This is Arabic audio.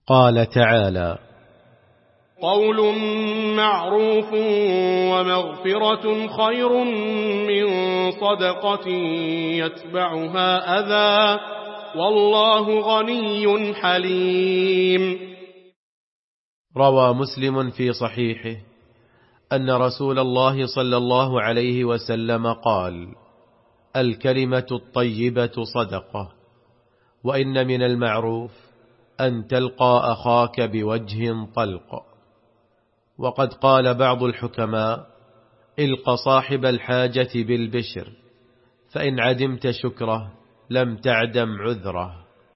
قال تعالى: قول معروف ومغفرة خير من صدقة يتبعها أذى والله غني حليم. روى مسلم في صحيحه أن رسول الله صلى الله عليه وسلم قال: الكلمة الطيبة صدقة، وإن من المعروف أن تلقى أخاك بوجه طلق. وقد قال بعض الحكماء: الق صاحب الحاجة بالبشر، فإن عدمت شكره لم تعدم عذره.